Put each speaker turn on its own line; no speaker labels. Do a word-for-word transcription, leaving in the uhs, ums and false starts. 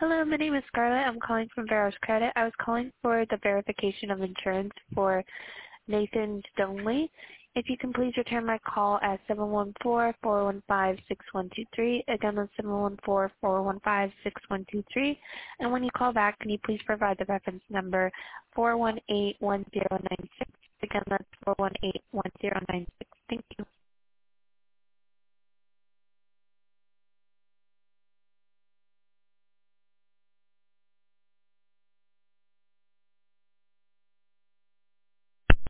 Hello, my name is Scarlett. I'm calling from Veros Credit. I was calling for the verification of insurance for Nathan Stonley. If you can please return my call at seven one four, four one five, six one two three. Again, that's seven one four, four one five, six one two three. And when you call back, can you please provide the reference number four one eight, one zero nine six. Again, that's four one eight, one zero nine six.